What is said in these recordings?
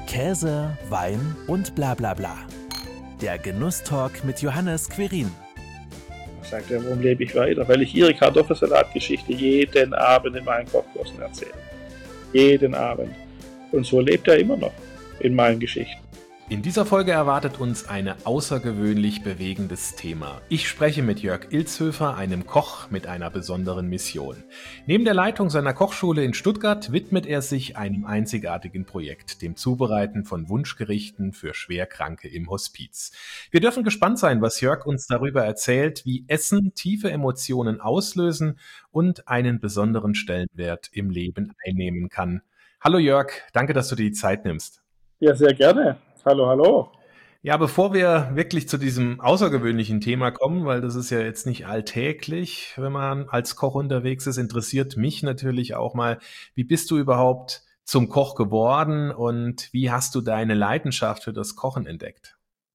Käse, Wein und bla bla bla. Der Genusstalk mit Johannes Querin. Sagt er, warum lebe ich weiter? Weil ich Ihre Kartoffelsalatgeschichte jeden Abend in meinen Kochkursen erzähle. Jeden Abend. Und so lebt er immer noch in meinen Geschichten. In dieser Folge erwartet uns ein außergewöhnlich bewegendes Thema. Ich spreche mit Jörg Ilzhöfer, einem Koch mit einer besonderen Mission. Neben der Leitung seiner Kochschule in Stuttgart widmet er sich einem einzigartigen Projekt, dem Zubereiten von Wunschgerichten für Schwerkranke im Hospiz. Wir dürfen gespannt sein, was Jörg uns darüber erzählt, wie Essen tiefe Emotionen auslösen und einen besonderen Stellenwert im Leben einnehmen kann. Hallo Jörg, danke, dass du dir die Zeit nimmst. Ja, sehr gerne. Hallo, hallo. Ja, bevor wir wirklich zu diesem außergewöhnlichen Thema kommen, weil das ist ja jetzt nicht alltäglich, wenn man als Koch unterwegs ist, interessiert mich natürlich auch mal, wie bist du überhaupt zum Koch geworden und wie hast du deine Leidenschaft für das Kochen entdeckt?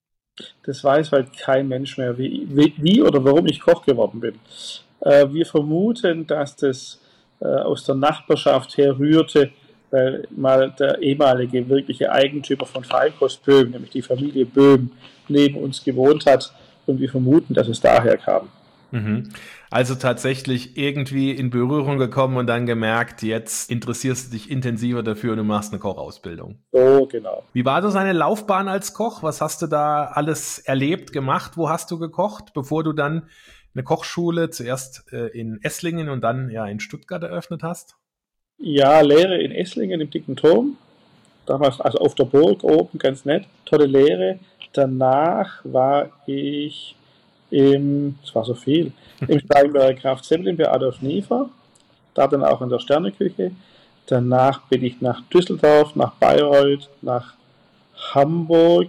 Das weiß halt kein Mensch mehr, wie oder warum ich Koch geworden bin. Wir vermuten, dass das aus der Nachbarschaft herrührte, weil mal der ehemalige wirkliche Eigentümer von Feinkost Böhm, nämlich die Familie Böhm, neben uns gewohnt hat und wir vermuten, dass es daher kam. Mhm. Also tatsächlich irgendwie in Berührung gekommen und dann gemerkt, jetzt interessierst du dich intensiver dafür und du machst eine Kochausbildung. So, genau. Wie war so seine Laufbahn als Koch? Was hast du da alles erlebt, gemacht? Wo hast du gekocht, bevor du dann eine Kochschule zuerst in Esslingen und dann ja in Stuttgart eröffnet hast? Ja, Lehre in Esslingen im Dicken Turm, damals also auf der Burg oben, ganz nett, tolle Lehre. Danach war ich es war so viel, im Steigenberger Kraft Semmeln bei Adolf Niefer, da dann auch in der Sterneküche. Danach bin ich nach Düsseldorf, nach Bayreuth, nach Hamburg.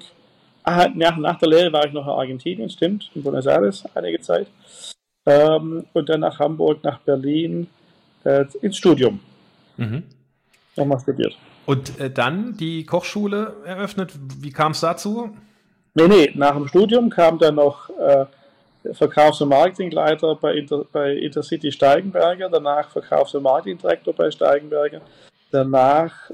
Nach der Lehre war ich noch in Argentinien, stimmt, in Buenos Aires einige Zeit. Und dann nach Hamburg, nach Berlin, ins Studium. Mhm. Nochmal studiert. Und dann die Kochschule eröffnet. Wie kam es dazu? Nee, nach dem Studium kam dann noch Verkaufs- und Marketingleiter bei Intercity Steigenberger, danach Verkaufs- und Marketingdirektor bei Steigenberger, danach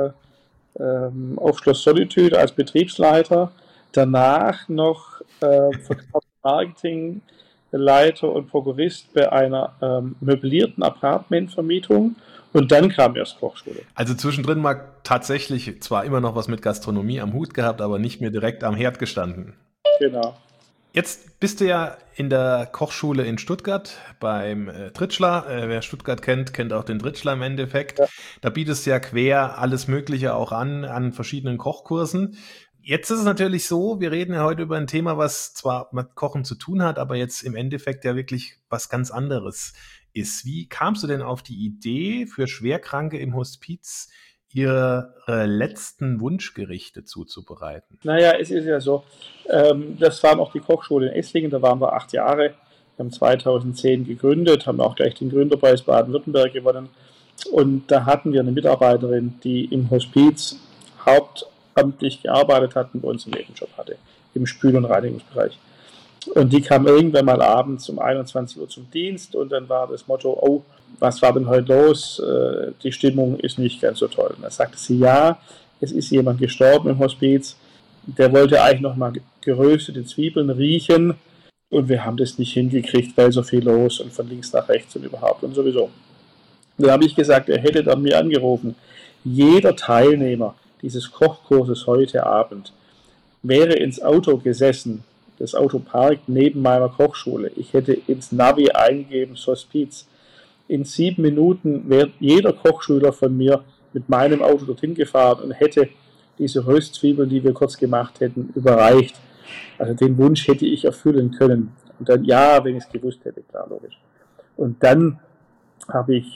auf Schloss Solitude als Betriebsleiter, danach noch Verkaufs- und Marketingleiter und Prokurist bei einer möblierten Apartmentvermietung und dann kam erst Kochschule. Also zwischendrin mal tatsächlich zwar immer noch was mit Gastronomie am Hut gehabt, aber nicht mehr direkt am Herd gestanden. Genau. Jetzt bist du ja in der Kochschule in Stuttgart beim Tritschler. Wer Stuttgart kennt, kennt auch den Tritschler im Endeffekt. Ja. Da bietest du ja quer alles Mögliche auch an verschiedenen Kochkursen. Jetzt ist es natürlich so, wir reden ja heute über ein Thema, was zwar mit Kochen zu tun hat, aber jetzt im Endeffekt ja wirklich was ganz anderes ist. Wie kamst du denn auf die Idee, für Schwerkranke im Hospiz ihre letzten Wunschgerichte zuzubereiten? Naja, es ist ja so, das war noch die Kochschule in Esslingen, da waren wir 8 Jahre, wir haben 2010 gegründet, haben auch gleich den Gründerpreis Baden-Württemberg gewonnen und da hatten wir eine Mitarbeiterin, die im Hospiz hauptamtlich gearbeitet hat und bei uns einen Nebenjob hatte, im Spül- und Reinigungsbereich. Und die kam irgendwann mal abends um 21 Uhr zum Dienst und dann war das Motto, oh, was war denn heute los? Die Stimmung ist nicht ganz so toll. Und dann sagte sie, ja, es ist jemand gestorben im Hospiz, der wollte eigentlich noch mal geröstete Zwiebeln riechen und wir haben das nicht hingekriegt, weil so viel los und von links nach rechts und überhaupt und sowieso. Dann habe ich gesagt, er hätte dann mir angerufen, jeder Teilnehmer dieses Kochkurses heute Abend wäre ins Auto gesessen, das Auto parkt neben meiner Kochschule. Ich hätte ins Navi eingegeben, Hospiz. In 7 Minuten wäre jeder Kochschüler von mir mit meinem Auto dorthin gefahren und hätte diese Röstzwiebeln, die wir kurz gemacht hätten, überreicht. Also den Wunsch hätte ich erfüllen können. Und dann, ja, wenn ich es gewusst hätte, klar, logisch. Und dann habe ich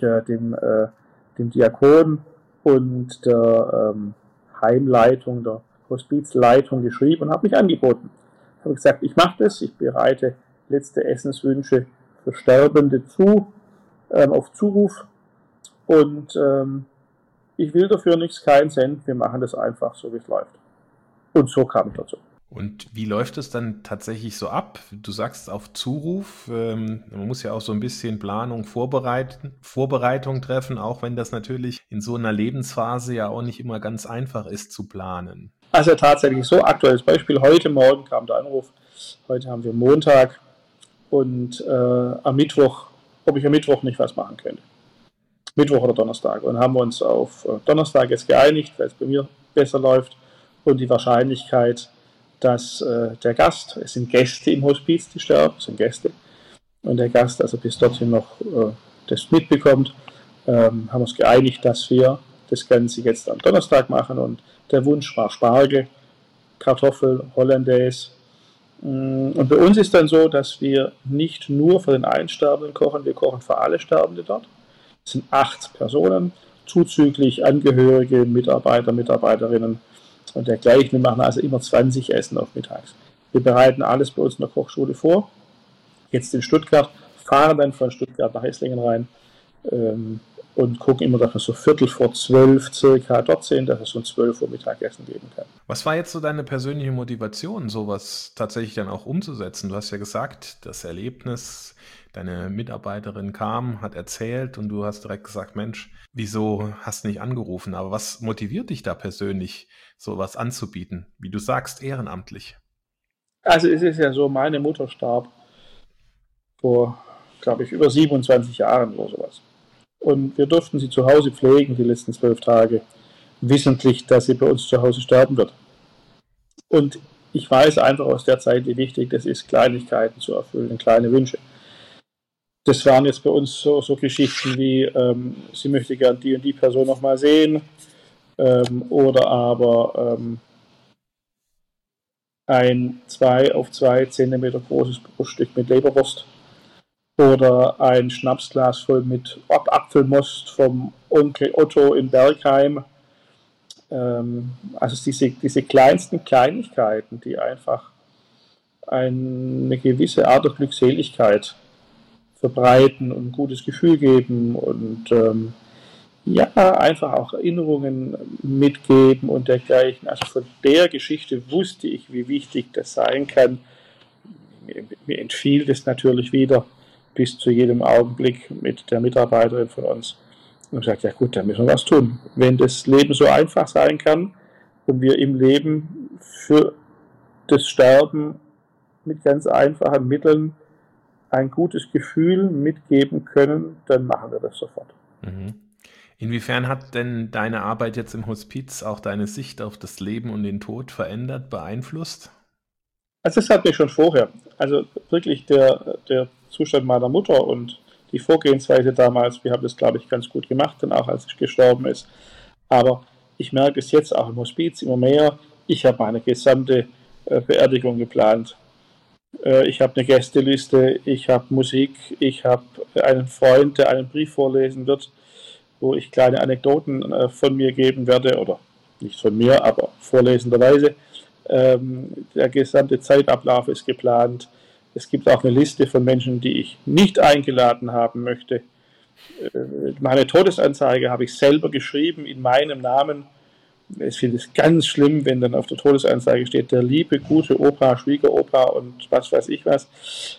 dem Diakon und der Heimleitung, der Hospizleitung geschrieben und habe mich angeboten. Ich habe gesagt, ich mache das, ich bereite letzte Essenswünsche für Sterbende zu, auf Zuruf und ich will dafür nichts, keinen Cent, wir machen das einfach so, wie es läuft. Und so kam ich dazu. Und wie läuft es dann tatsächlich so ab? Du sagst auf Zuruf, man muss ja auch so ein bisschen Planung, Vorbereitung treffen, auch wenn das natürlich in so einer Lebensphase ja auch nicht immer ganz einfach ist zu planen. Also tatsächlich so aktuelles Beispiel. Heute Morgen kam der Anruf. Heute haben wir Montag und am Mittwoch, ob ich am Mittwoch nicht was machen könnte. Mittwoch oder Donnerstag. Und haben wir uns auf Donnerstag jetzt geeinigt, weil es bei mir besser läuft. Und die Wahrscheinlichkeit, dass der Gast, es sind Gäste im Hospiz, die sterben, es sind Gäste, und der Gast also bis dorthin noch das mitbekommt, haben wir uns geeinigt, dass wir das Ganze jetzt am Donnerstag machen. Und der Wunsch war Spargel, Kartoffel, Hollandaise. Und bei uns ist dann so, dass wir nicht nur für den einen Sterbenden kochen, wir kochen für alle Sterbende dort. Es sind 8 Personen, zuzüglich Angehörige, Mitarbeiter, Mitarbeiterinnen und dergleichen. Wir machen also immer 20 Essen auf mittags. Wir bereiten alles bei uns in der Kochschule vor, jetzt in Stuttgart, fahren dann von Stuttgart nach Esslingen rein und gucken immer, dass wir so 11:45 circa dort sind, dass es so um 12 Uhr Mittagessen geben kann. Was war jetzt so deine persönliche Motivation, sowas tatsächlich dann auch umzusetzen? Du hast ja gesagt, das Erlebnis, deine Mitarbeiterin kam, hat erzählt und du hast direkt gesagt, Mensch, wieso hast du nicht angerufen? Aber was motiviert dich da persönlich, sowas anzubieten? Wie du sagst, ehrenamtlich. Also es ist ja so, meine Mutter starb vor, glaube ich, über 27 Jahren oder sowas. Und wir durften sie zu Hause pflegen die letzten 12 Tage, wissentlich, dass sie bei uns zu Hause sterben wird. Und ich weiß einfach aus der Zeit, wie wichtig das ist, Kleinigkeiten zu erfüllen, kleine Wünsche. Das waren jetzt bei uns so Geschichten wie, sie möchte gern die und die Person nochmal sehen, oder aber ein 2 auf 2 Zentimeter großes Bruststück mit Leberwurst. Oder ein Schnapsglas voll mit Apfelmost vom Onkel Otto in Bergheim. Also diese kleinsten Kleinigkeiten, die einfach eine gewisse Art der Glückseligkeit verbreiten und ein gutes Gefühl geben und einfach auch Erinnerungen mitgeben und dergleichen. Also von der Geschichte wusste ich, wie wichtig das sein kann. Mir entfiel das natürlich wieder bis zu jedem Augenblick mit der Mitarbeiterin von uns und gesagt, ja gut, da müssen wir was tun. Wenn das Leben so einfach sein kann und wir im Leben für das Sterben mit ganz einfachen Mitteln ein gutes Gefühl mitgeben können, dann machen wir das sofort. Mhm. Inwiefern hat denn deine Arbeit jetzt im Hospiz auch deine Sicht auf das Leben und den Tod verändert, beeinflusst? Also das hat mich schon vorher. Also wirklich der Zustand meiner Mutter und die Vorgehensweise damals, wir haben das, glaube ich, ganz gut gemacht, dann auch als sie gestorben ist. Aber ich merke es jetzt auch im Hospiz immer mehr. Ich habe meine gesamte Beerdigung geplant. Ich habe eine Gästeliste, ich habe Musik, ich habe einen Freund, der einen Brief vorlesen wird, wo ich kleine Anekdoten von mir geben werde, oder nicht von mir, aber vorlesenderweise. Der gesamte Zeitablauf ist geplant. Es gibt auch eine Liste von Menschen, die ich nicht eingeladen haben möchte. Meine Todesanzeige habe ich selber geschrieben in meinem Namen. Ich finde es ganz schlimm, wenn dann auf der Todesanzeige steht, der liebe, gute Opa, Schwiegeropa und was weiß ich was.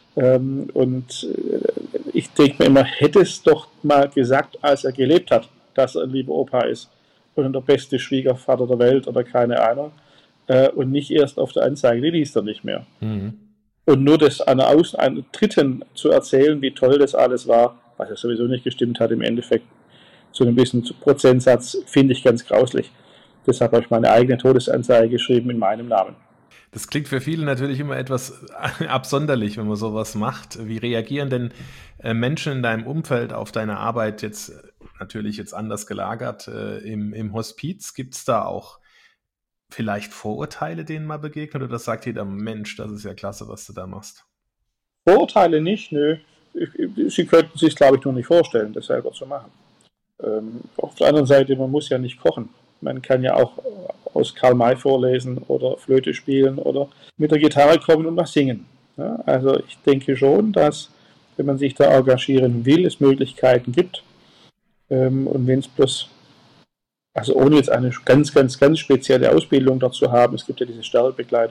Ich denke mir immer, hätte es doch mal gesagt, als er gelebt hat, dass er ein lieber Opa ist und der beste Schwiegervater der Welt oder keine Ahnung. Und nicht erst auf der Anzeige, die liest er nicht mehr. Mhm. Und nur das einer Dritten zu erzählen, wie toll das alles war, was ja sowieso nicht gestimmt hat im Endeffekt, zu einem gewissen Prozentsatz, finde ich ganz grauslich. Deshalb habe ich meine eigene Todesanzeige geschrieben in meinem Namen. Das klingt für viele natürlich immer etwas absonderlich, wenn man sowas macht. Wie reagieren denn Menschen in deinem Umfeld auf deine Arbeit jetzt natürlich jetzt anders gelagert im Hospiz? Gibt es da auch vielleicht Vorurteile, denen mal begegnet, oder sagt jeder, Mensch, das ist ja klasse, was du da machst? Vorurteile nicht, nö. Sie könnten sich, glaube ich, nur nicht vorstellen, das selber zu machen. Auf der anderen Seite, man muss ja nicht kochen. Man kann ja auch aus Karl May vorlesen oder Flöte spielen oder mit der Gitarre kommen und was singen. Ja, also ich denke schon, dass, wenn man sich da engagieren will, es Möglichkeiten gibt. Und wenn es bloß, also ohne jetzt eine ganz spezielle Ausbildung dazu haben, es gibt ja diese Sterbebegleitung,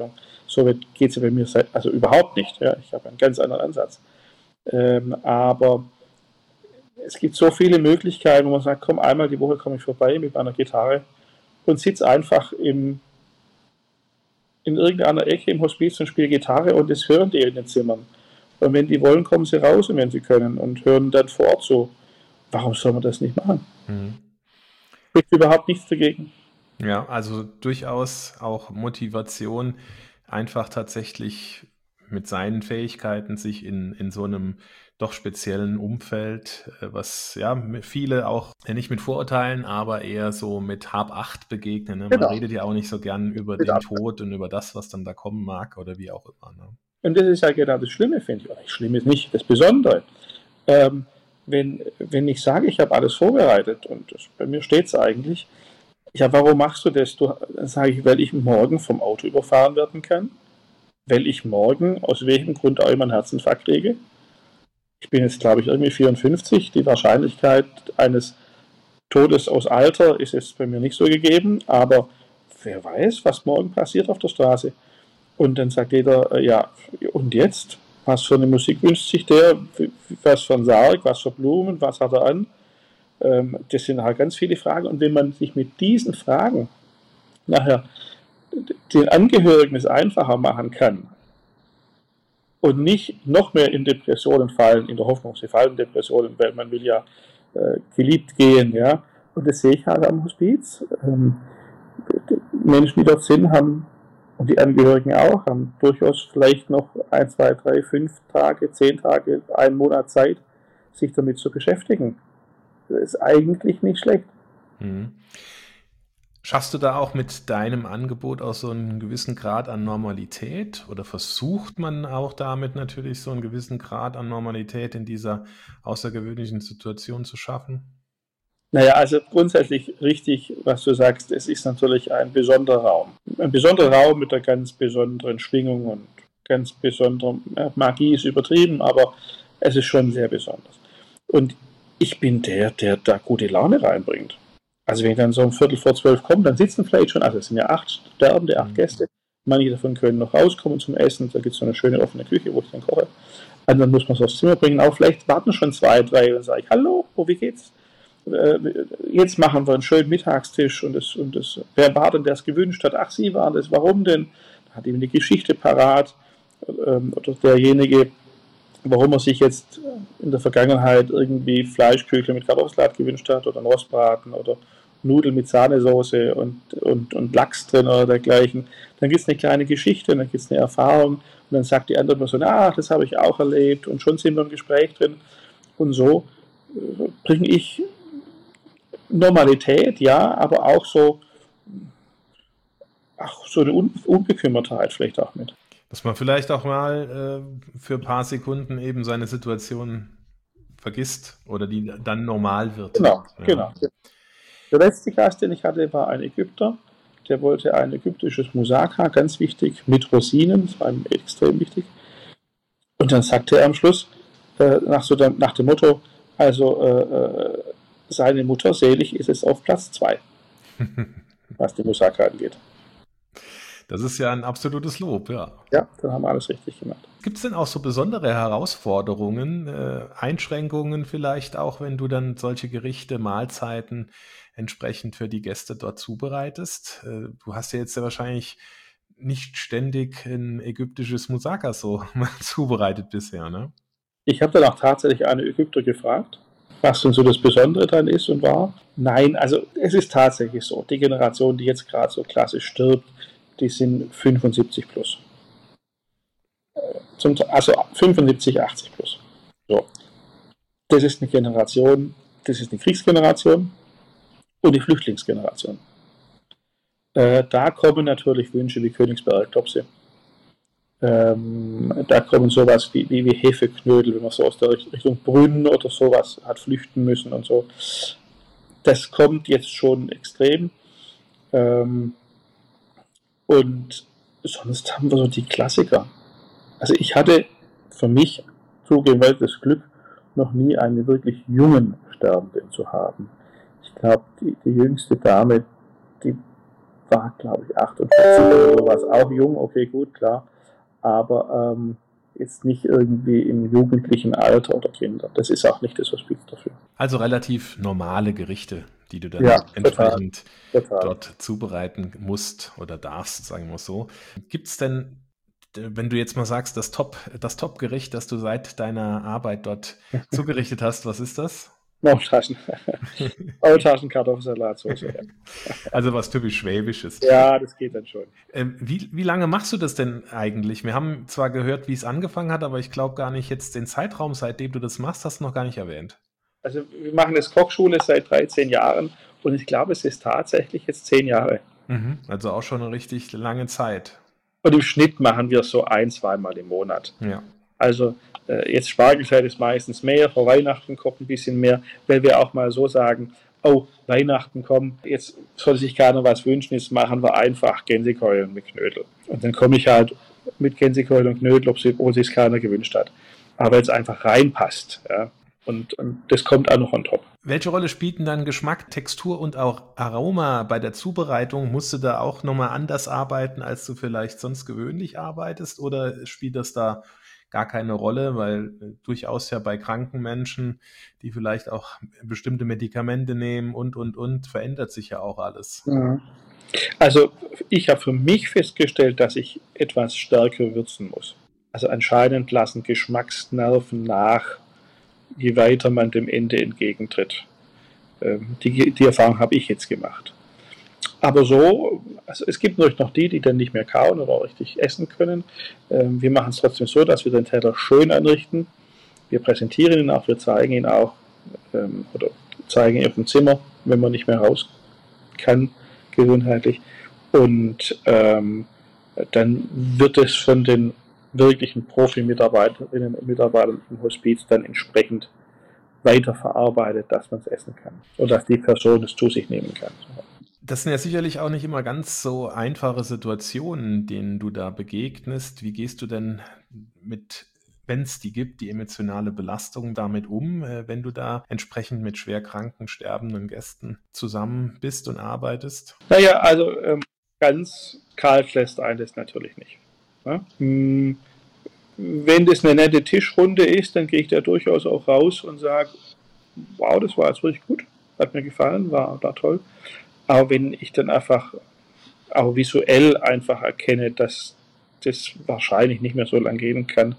So geht es ja bei mir also überhaupt nicht. Ja? Ich habe einen ganz anderen Ansatz. Aber es gibt so viele Möglichkeiten, wo man sagt, komm, einmal die Woche komme ich vorbei mit meiner Gitarre und sitze einfach in irgendeiner Ecke im Hospiz und spiele Gitarre und das hören die in den Zimmern. Und wenn die wollen, kommen sie raus und wenn sie können und hören dann vor Ort so. Warum soll man das nicht machen? Spricht überhaupt nichts dagegen. Ja, also durchaus auch Motivation, einfach tatsächlich mit seinen Fähigkeiten sich in so einem doch speziellen Umfeld, was ja viele auch nicht mit Vorurteilen, aber eher so mit Hab-Acht begegnen. Ne? Man Genau. redet ja auch nicht so gern über den Tod und über das, was dann da kommen mag oder wie auch immer. Ne? Und das ist ja genau das Schlimme, finde ich. Oder schlimm ist nicht, das Besondere. Wenn ich sage, ich habe alles vorbereitet und bei mir steht es eigentlich, ja, warum machst du das? Dann sage ich, weil ich morgen vom Auto überfahren werden kann, weil ich morgen aus welchem Grund auch immer einen Herzinfarkt kriege. Ich bin jetzt, glaube ich, irgendwie 54. Die Wahrscheinlichkeit eines Todes aus Alter ist jetzt bei mir nicht so gegeben, aber wer weiß, was morgen passiert auf der Straße. Und dann sagt jeder, ja, und jetzt? Was für eine Musik wünscht sich der? Was für ein Sarg? Was für Blumen? Was hat er an? Das sind halt ganz viele Fragen. Und wenn man sich mit diesen Fragen nachher den Angehörigen es einfacher machen kann und nicht noch mehr in Depressionen fallen, in der Hoffnung, sie fallen in Depressionen, weil man will ja geliebt gehen, ja. Und das sehe ich halt am Hospiz. Menschen, die dort sind, haben, und die Angehörigen auch, haben durchaus vielleicht noch 1, 2, 3, 5 Tage, 10 Tage, einen Monat Zeit, sich damit zu beschäftigen. Das ist eigentlich nicht schlecht. Schaffst du da auch mit deinem Angebot auch so einen gewissen Grad an Normalität oder versucht man auch damit natürlich so einen gewissen Grad an Normalität in dieser außergewöhnlichen Situation zu schaffen? Naja, also grundsätzlich richtig, was du sagst, es ist natürlich ein besonderer Raum. Ein besonderer Raum mit einer ganz besonderen Schwingung und ganz besonderer Magie ist übertrieben, aber es ist schon sehr besonders. Und ich bin der da gute Laune reinbringt. Also wenn ich dann so um 11:45 komme, dann sitzen vielleicht schon, also es sind ja 8 Sterbende, 8 Gäste, manche davon können noch rauskommen zum Essen, da gibt es so eine schöne offene Küche, wo ich dann koche. Und dann muss man es aufs Zimmer bringen, auch vielleicht warten schon 2, 3 und dann sage ich, hallo, wie geht's? Jetzt machen wir einen schönen Mittagstisch und wer war denn, der es gewünscht hat? Ach, Sie waren das, warum denn? Da hat ihm eine Geschichte parat oder derjenige, warum er sich jetzt in der Vergangenheit irgendwie Fleischküchle mit Kartoffelsalat gewünscht hat oder einen Rostbraten oder Nudeln mit Sahnesoße und Lachs drin oder dergleichen. Dann gibt es eine kleine Geschichte, dann gibt es eine Erfahrung und dann sagt die andere Person, das habe ich auch erlebt und schon sind wir im Gespräch drin. Und so bringe ich Normalität, ja, aber auch so eine Unbekümmertheit vielleicht auch mit. Dass man vielleicht auch mal für ein paar Sekunden eben seine Situation vergisst oder die dann normal wird. Genau. Der letzte Gast, den ich hatte, war ein Ägypter. Der wollte ein ägyptisches Moussaka, ganz wichtig, mit Rosinen, das war ihm extrem wichtig. Und dann sagte er am Schluss, nach dem Motto, also seine Mutter, selig, ist es auf Platz 2, was die Moussaka angeht. Das ist ja ein absolutes Lob, ja. Ja, dann haben wir alles richtig gemacht. Gibt es denn auch so besondere Herausforderungen, Einschränkungen vielleicht auch, wenn du dann solche Gerichte, Mahlzeiten entsprechend für die Gäste dort zubereitest? Du hast ja jetzt ja wahrscheinlich nicht ständig ein ägyptisches Moussaka so zubereitet bisher, ne? Ich habe dann auch tatsächlich einen Ägypter gefragt, was denn so das Besondere dann ist und war. Nein, also es ist tatsächlich so, die Generation, die jetzt gerade so klassisch stirbt, die sind 75 plus. Also 75, 80 plus. So. Das ist eine Generation, das ist eine Kriegsgeneration und die Flüchtlingsgeneration. Da kommen natürlich Wünsche wie Königsberger Klopse. Da kommen sowas wie Hefeknödel, wenn man so aus der Richtung Brünn oder sowas hat flüchten müssen und so. Das kommt jetzt schon extrem. Und sonst haben wir so die Klassiker. Also ich hatte für mich zugegeben das Glück, noch nie einen wirklich jungen Sterbenden zu haben. Ich glaube, die jüngste Dame, die war, glaube ich, 48 oder sowas, auch jung, okay, gut, klar, aber jetzt nicht irgendwie im jugendlichen Alter oder Kinder. Das ist auch nicht das Hospiz dafür. Also relativ normale Gerichte, die du dann Ja, entsprechend total. dort zubereiten musst oder darfst, sagen wir es so. Gibt es denn, wenn du jetzt mal sagst, das Top-Gericht, das du seit deiner Arbeit dort zugerichtet hast, was ist das? Maultaschen Kartoffelsalatsoße, ja. Also was typisch Schwäbisches. Ja, das geht dann schon. Wie lange machst du das denn eigentlich? Wir haben zwar gehört, wie es angefangen hat, aber ich glaube gar nicht jetzt den Zeitraum, seitdem du das machst, hast du noch gar nicht erwähnt. Also wir machen das Kochschule seit 13 Jahren und ich glaube, es ist tatsächlich jetzt 10 Jahre. Also auch schon eine richtig lange Zeit. Und im Schnitt machen wir so 1-2 Mal im Monat. Ja. Also jetzt Spargelzeit ist meistens mehr, vor Weihnachten kommt ein bisschen mehr, weil wir auch mal so sagen, oh, Weihnachten kommen, jetzt soll sich keiner was wünschen, jetzt machen wir einfach Gänsekeulen mit Knödel. Und dann komme ich halt mit Gänsekeulen und Knödel, obwohl sich keiner gewünscht hat. Aber jetzt einfach reinpasst. Ja. Und das kommt auch noch on top. Welche Rolle spielten dann Geschmack, Textur und auch Aroma bei der Zubereitung? Musst du da auch nochmal anders arbeiten, als du vielleicht sonst gewöhnlich arbeitest? Oder spielt das da gar keine Rolle, weil durchaus ja bei kranken Menschen, die vielleicht auch bestimmte Medikamente nehmen und, verändert sich ja auch alles. Mhm. Also ich habe für mich festgestellt, dass ich etwas stärker würzen muss. Also anscheinend lassen Geschmacksnerven nach, je weiter man dem Ende entgegentritt. Die Erfahrung habe ich jetzt gemacht. Aber so, also es gibt natürlich noch die dann nicht mehr kauen oder richtig essen können. Wir machen es trotzdem so, dass wir den Teller schön anrichten. Wir präsentieren ihn auch, wir zeigen ihn auch oder zeigen ihn auf dem Zimmer, wenn man nicht mehr raus kann, gesundheitlich. Und dann wird es von den wirklichen Profi-Mitarbeiterinnen und Mitarbeitern im Hospiz dann entsprechend weiterverarbeitet, dass man es essen kann und dass die Person es zu sich nehmen kann. Das sind ja sicherlich auch nicht immer ganz so einfache Situationen, denen du da begegnest. Wie gehst du denn mit, wenn es die gibt, die emotionale Belastung damit um, wenn du da entsprechend mit schwer kranken, sterbenden Gästen zusammen bist und arbeitest? Naja, also ganz kalt lässt einen das natürlich nicht. Ja? Wenn das eine nette Tischrunde ist, dann gehe ich da durchaus auch raus und sage, wow, das war jetzt wirklich gut, hat mir gefallen, war toll. Aber wenn ich dann einfach auch visuell einfach erkenne, dass das wahrscheinlich nicht mehr so lange gehen kann,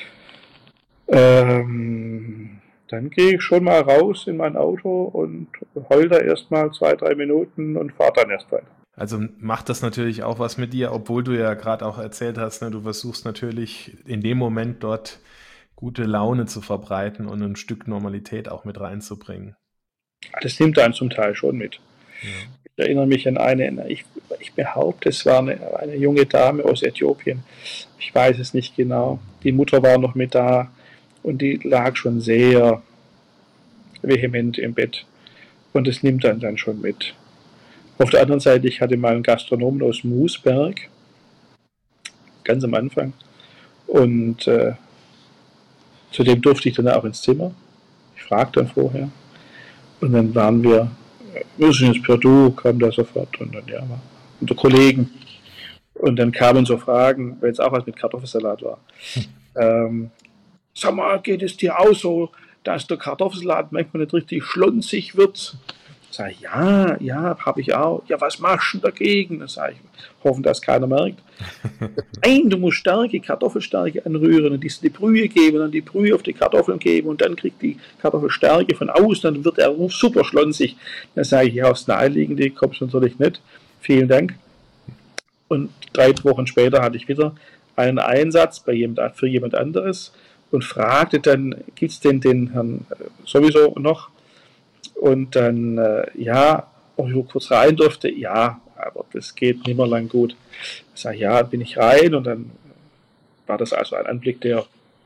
dann gehe ich schon mal raus in mein Auto und heul da erstmal 2-3 Minuten und fahre dann erst weiter. Also macht das natürlich auch was mit dir, obwohl du ja gerade auch erzählt hast, ne, du versuchst natürlich in dem Moment dort gute Laune zu verbreiten und ein Stück Normalität auch mit reinzubringen. Das nimmt einen zum Teil schon mit. Ja. Ich erinnere mich an ich behaupte, es war eine junge Dame aus Äthiopien. Ich weiß es nicht genau. Die Mutter war noch mit da und die lag schon sehr vehement im Bett. Und das nimmt dann schon mit. Auf der anderen Seite, ich hatte mal einen Gastronomen aus Moosberg, ganz am Anfang. Und zu dem durfte ich dann auch ins Zimmer. Ich fragte dann vorher. Und dann waren wir sind jetzt per Du, kam da sofort und dann ja, war unter Kollegen. Und dann kamen so Fragen, weil es auch was mit Kartoffelsalat war. Sag mal, geht es dir auch so, dass der Kartoffelsalat manchmal nicht richtig schlonzig wird? Sag ich, ja, habe ich auch. Ja, was machst du dagegen? Dann sage ich, hoffen, dass keiner merkt. Nein, du musst Kartoffelstärke anrühren und die Brühe geben, dann die Brühe auf die Kartoffeln geben und dann kriegt die Kartoffelstärke von außen, dann wird er super schlonzig. Dann sage ich, ja, aufs Naheliegende kommst du natürlich nicht. Vielen Dank. Und 3 Wochen später hatte ich wieder einen Einsatz für jemand anderes und fragte dann, gibt es denn den Herrn sowieso noch? Und dann, ob ich kurz rein durfte, ja, aber das geht nicht mehr lang gut. Ich sage, ja, bin ich rein und dann war das also ein Anblick, der,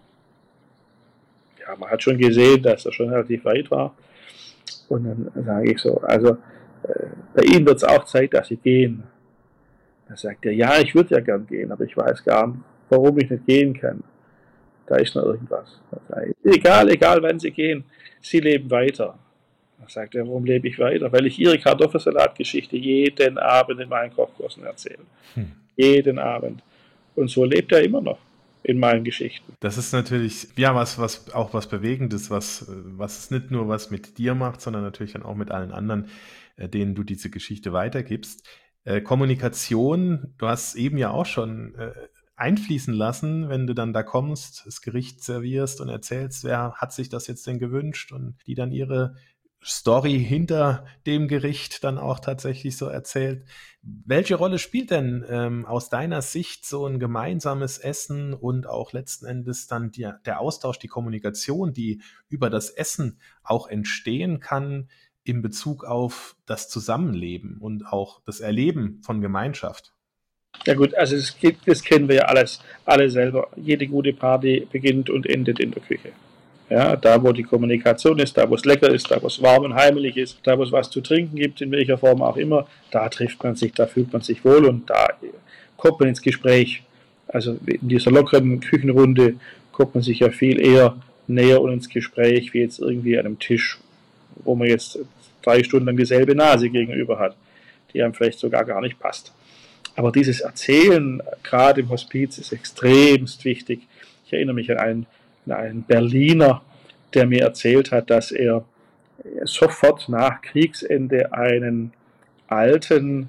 ja, man hat schon gesehen, dass er schon relativ weit war. Und dann sage ich so, also bei Ihnen wird es auch Zeit, dass Sie gehen. Dann sagt er, ja, ich würde ja gern gehen, aber ich weiß gar nicht, warum ich nicht gehen kann. Da ist noch irgendwas. Dann sage ich, egal wann Sie gehen, Sie leben weiter. Dann sagt er, warum lebe ich weiter? Weil ich Ihre Kartoffelsalatgeschichte jeden Abend in meinen Kochkursen erzähle. Jeden Abend. Und so lebt er immer noch in meinen Geschichten. Das ist natürlich, ja, was Bewegendes, was es nicht nur was mit dir macht, sondern natürlich dann auch mit allen anderen, denen du diese Geschichte weitergibst. Kommunikation, du hast eben ja auch schon einfließen lassen, wenn du dann da kommst, das Gericht servierst und erzählst, wer hat sich das jetzt denn gewünscht und die dann ihre Story hinter dem Gericht dann auch tatsächlich so erzählt. Welche Rolle spielt denn aus deiner Sicht so ein gemeinsames Essen und auch letzten Endes dann der Austausch, die Kommunikation, die über das Essen auch entstehen kann in Bezug auf das Zusammenleben und auch das Erleben von Gemeinschaft? Ja gut, also das kennen wir ja alle selber. Jede gute Party beginnt und endet in der Küche. Ja, da, wo die Kommunikation ist, da, wo es lecker ist, da, wo es warm und heimelig ist, da, wo es was zu trinken gibt, in welcher Form auch immer, da trifft man sich, da fühlt man sich wohl und da kommt man ins Gespräch. Also in dieser lockeren Küchenrunde kommt man sich ja viel eher näher und ins Gespräch, wie jetzt irgendwie an einem Tisch, wo man jetzt 3 Stunden lang dieselbe Nase gegenüber hat, die einem vielleicht sogar gar nicht passt. Aber dieses Erzählen, gerade im Hospiz, ist extremst wichtig. Ich erinnere mich an einen Berliner, der mir erzählt hat, dass er sofort nach Kriegsende einen alten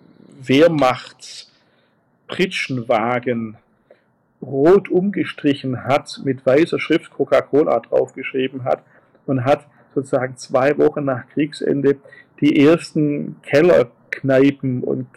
Wehrmachts-Pritschenwagen rot umgestrichen hat, mit weißer Schrift Coca-Cola draufgeschrieben hat und hat sozusagen 2 Wochen nach Kriegsende die ersten Kellerkneipen und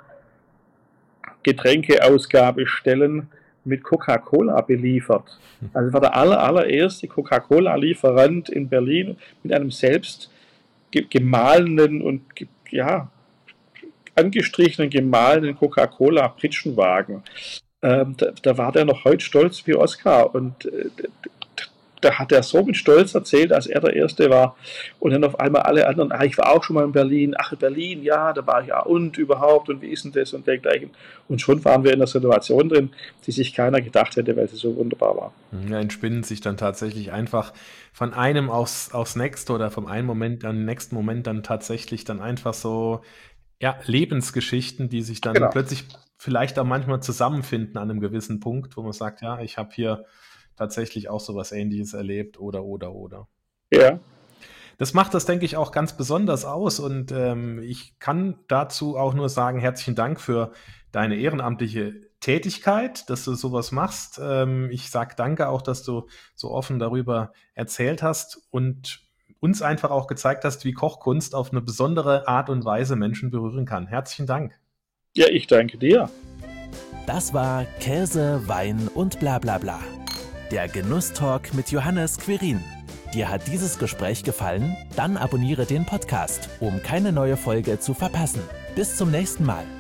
Kellergetränkeausgabestellen mit Coca-Cola beliefert. Also war der allererste Coca-Cola-Lieferant in Berlin mit einem selbst gemahlenen und angestrichenen, gemahlenen Coca-Cola-Pritschenwagen. Da war der noch heute stolz wie Oskar und da hat er so mit Stolz erzählt, als er der Erste war und dann auf einmal alle anderen, ich war auch schon mal in Berlin, in Berlin, ja, da war ich ja und überhaupt und wie ist denn das und dergleichen. Und schon waren wir in einer Situation drin, die sich keiner gedacht hätte, weil sie so wunderbar war. Ja, entspinnen sich dann tatsächlich einfach von einem aufs nächste oder vom einen Moment an den nächsten Moment dann tatsächlich dann einfach so, ja, Lebensgeschichten, die sich dann plötzlich vielleicht auch manchmal zusammenfinden an einem gewissen Punkt, wo man sagt, ja, ich habe hier tatsächlich auch sowas Ähnliches erlebt oder. Ja. Das macht das, denke ich, auch ganz besonders aus und ich kann dazu auch nur sagen, herzlichen Dank für deine ehrenamtliche Tätigkeit, dass du sowas machst. Ich sage danke auch, dass du so offen darüber erzählt hast und uns einfach auch gezeigt hast, wie Kochkunst auf eine besondere Art und Weise Menschen berühren kann. Herzlichen Dank. Ja, ich danke dir. Das war Käse, Wein und bla bla bla. Der Genusstalk mit Johannes Quirin. Dir hat dieses Gespräch gefallen? Dann abonniere den Podcast, um keine neue Folge zu verpassen. Bis zum nächsten Mal.